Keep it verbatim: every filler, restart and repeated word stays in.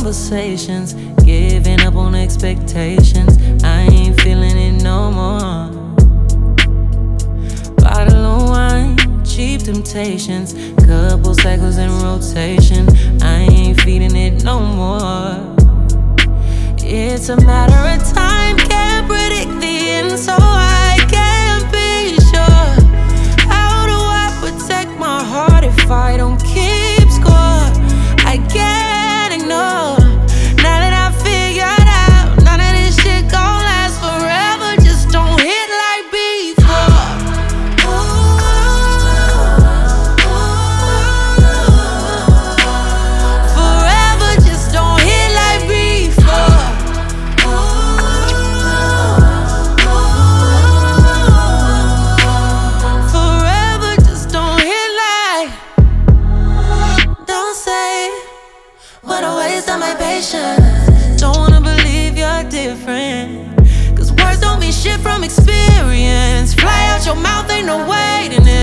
conversations, giving up on expectations. I ain't feeling it no more. Bottle of wine, cheap temptations, couple cycles in rotation. I ain't feeding it no more. It's a matter of time, can't predict the end, so I can't be sure. How do I protect my heart if I don't keep score? I can't ignore. Now that I figured out, none of this shit gon' last forever. Just don't hit like before. Forever, just don't hit like before. Forever, just don't hit like. Don't say what a waste of my patience. Don't wanna believe you're different, cause words don't mean shit from experience. Fly out your mouth, ain't no waiting.